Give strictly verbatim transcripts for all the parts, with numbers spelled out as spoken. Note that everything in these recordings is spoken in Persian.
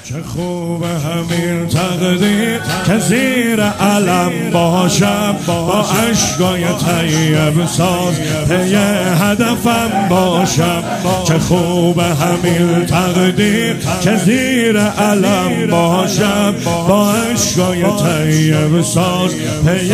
چه خوب همین تقدیر که زیر علم باشم، با عشقای طیب ساز پی هدفم باشم. چه خوب همین تقدیر که زیر علم باشم، با عشقای طیب ساز پی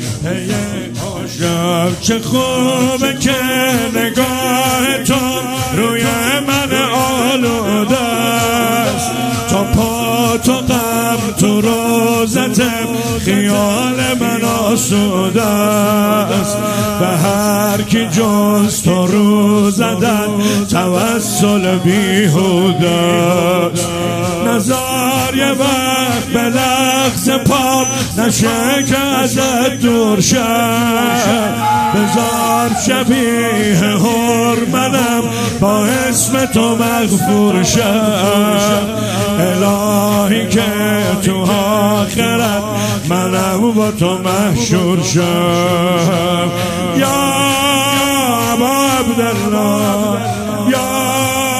باشم. چه خوبه که نگاه تو روی من آلوده است، تا پا تو غم تو روزتم خیال من آسوده است. به هر کی جز تو رو زدن توسل بیهوده است. نزار یه وقت به لغز پام نشه که ازت دور شد، بذار شبیه حرمنم با اسم تو مغفور شد. الهی که تو آخرت منم با تو محشور شم. یا ابا عبدالله، یا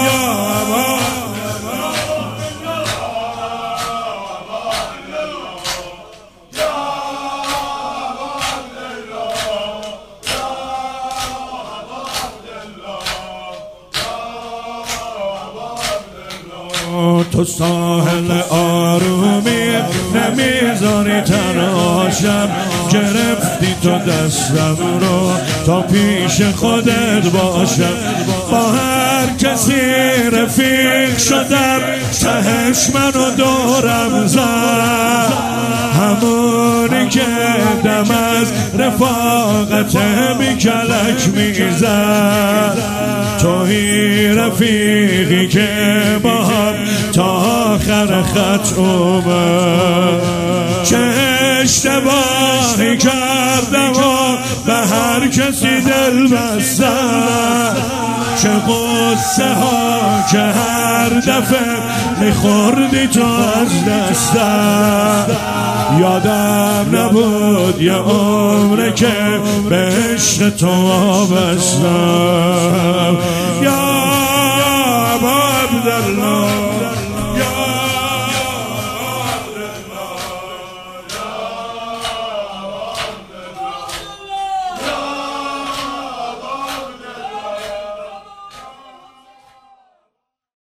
تو ساحل آرومی نمیذاری تراشم، گرفتی تو دستم رو تا پیش خودت باشم. با هر کسی رفیق شدم تهش منو دورم زد، همونی که دم از رفاقت بیکلک میزد. توی رفیقی که با هم تا آخر خط اومد. چه اشتباهی کردم و به هر کسی دل بستم، چه قصه ها که هر دفعه میخوردی تو از دستم. یادم نبود یه عمره که به عشق تو وابستم. یا ابا عبدالله،